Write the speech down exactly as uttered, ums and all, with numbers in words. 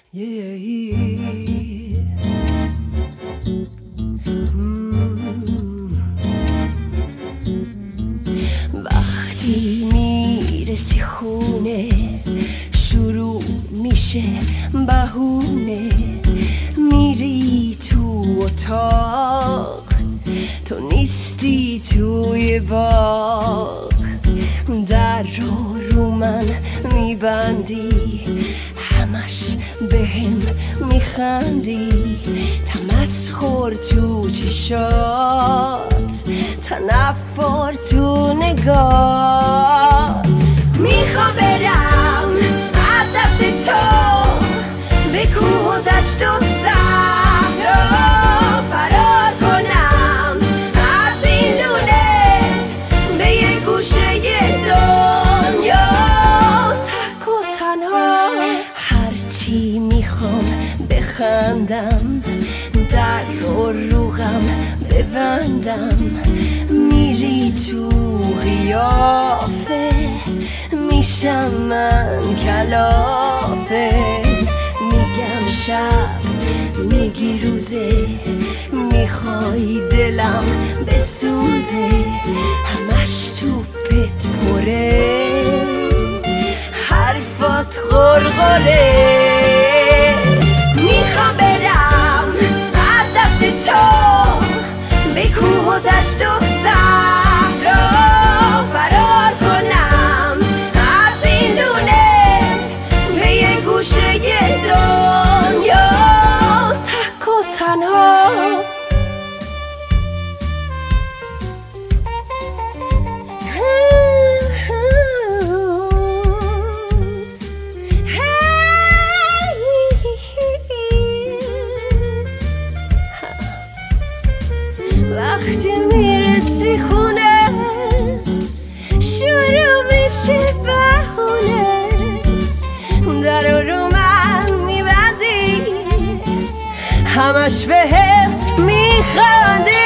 وقتی میرسی خونه شروع میشه بهونه، میری تو اتاق تو نیستی توی باغ، در رو رو من میبندی همش بهم میخندی، تمسخر تو چشات تنفر تو نگات. میخوام برم از دست تو به کوه و دشت و صحرا فرار کنم از این لونه به یه گوشه دنیا تک و تنها. هرچی میخوام بخندم در رو روغم ببندم، میری تو قیافه میشم من کلافه، میگم شب میگی روزه، میخوای دلم بسوزه، همش توپت پره حرفات غرغره. میخوام برم از دست تو به کوه و دشت و صحرا فرار کنم از این لونه به یه گوشه دنیا تک و تنها. وقتی میرسی خونه شروع میشه بهونه، در رو من میبندی همش بهم میخندی.